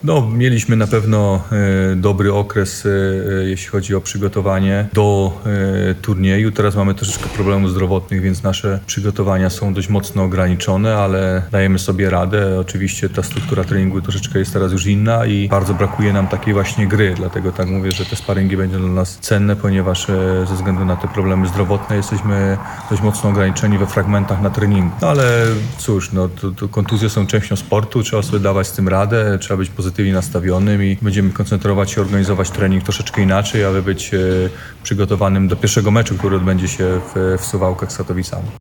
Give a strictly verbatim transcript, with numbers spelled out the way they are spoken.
No, mieliśmy na pewno e, dobry okres, e, jeśli chodzi o przygotowanie do e, turnieju. Teraz mamy troszeczkę problemów zdrowotnych, więc nasze przygotowania są dość mocno ograniczone, ale dajemy sobie radę. Oczywiście ta struktura treningu troszeczkę jest teraz już inna i bardzo brakuje nam takiej właśnie gry. Dlatego tak mówię, że te sparingi będą dla nas cenne, ponieważ e, ze względu na te problemy zdrowotne jesteśmy dość mocno ograniczeni we fragmentach na treningu. No ale cóż, no, to, to kontuzje są częścią sportu, trzeba sobie dawać z tym radę, trzeba być pozytywnie nastawionym i będziemy koncentrować się, organizować trening troszeczkę inaczej, aby być e, przygotowanym do pierwszego meczu, który odbędzie się w, w Suwałkach z Katowicami.